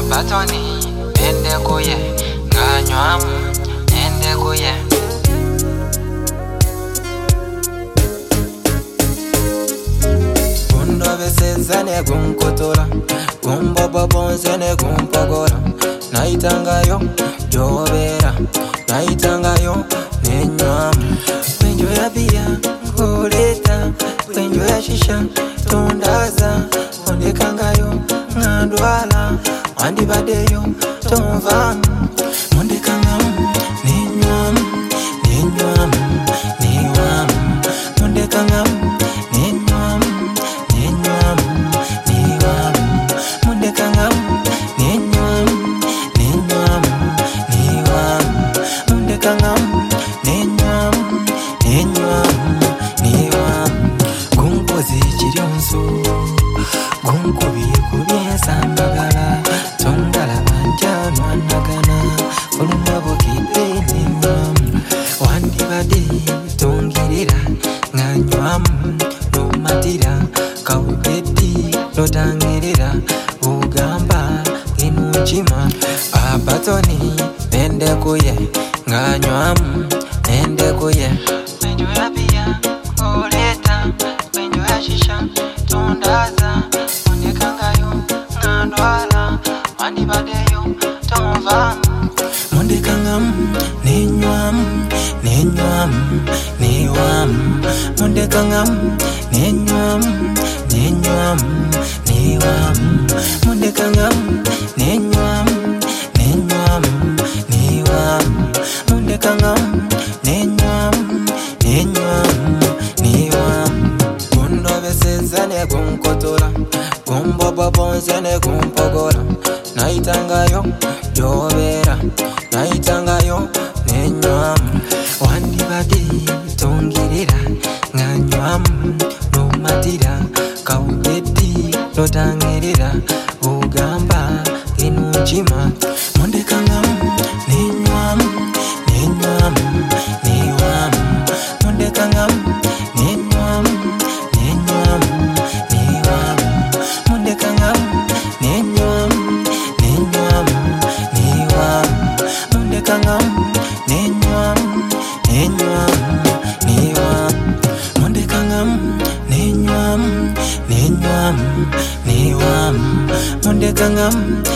Abatoni nende kuye nganywa nende kuye Kundo besezane kunkotora Kumbobo bonzene kumpogora Naitangayo jobera Naitangayo nenywa Kwenjo ya bia ngoleta Kwenjo ya shisha tondaza Ondekangayo ngandwala Wandi badeyo tonva Mondekanga nenywa nenywa nenywa Mondekanga nenywa nenywa nenywa Mondekanga nenywa nenywa nenywa Mondekanga nenywa nenywa nenywa Kunkozi chirionso Kunkubi kubiesa magala Tongala banjano anagana Olumabo kipeni Wandi bade tongirira Nganywa nomatira Kaubeti lotangirira Ugamba inuchima Abatoni nende kuye Nganywa nende kuye Menjo ya bia oleta Menjo ya shisha tondaza Ondekangayo ngandwala Wandi badeyo tonva Mondekanga nenywa nenywa nenywa Mondekanga nenywa nenywa nenywa Mondekanga nenywa nenywa nenywa Mondekanga nenywa nenywa nenywa Kundo besezane kunkotora Kumbobo bonzene kumpogora Naitangayo jobera Naitangayo nenywa Wandi bade tongirira Nganywa nomatira Kaubeti lotangirira Ugamba inuchima Mondekanga nenywa nenywa nenywa Mondekanga nenywa nenywa nenywa Mondekanga nenywa nenywa nenywa Mondekanga nenywa nenywa nenywa Mondekanga nenywa nenywa nenywa Mondekanga